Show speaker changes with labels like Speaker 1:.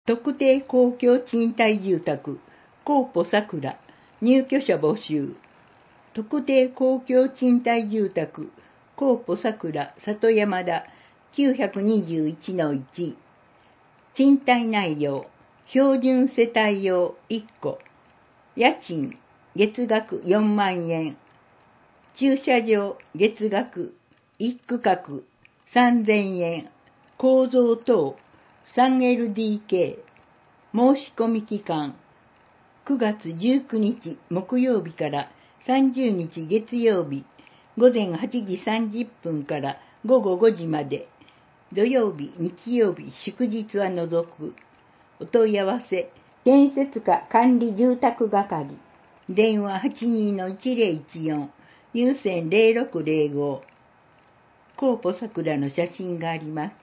Speaker 1: 特定公共賃貸住宅、コーポさくら、入居者募集。特定公共賃貸住宅、コーポさくら、里山田、921-1。賃貸内容、標準世帯用1戸。家賃、月額4万円。駐車場、月額1区画3000円。構造等、3LDK。申し込み期間、9月19日木曜日から30日月曜日、午前8時30分から午後5時まで。土曜日、日曜日、祝日は除く。お問い合わせ、建設課管理住宅係。電話 82-1014、有線0605。コーポさくらの写真があります。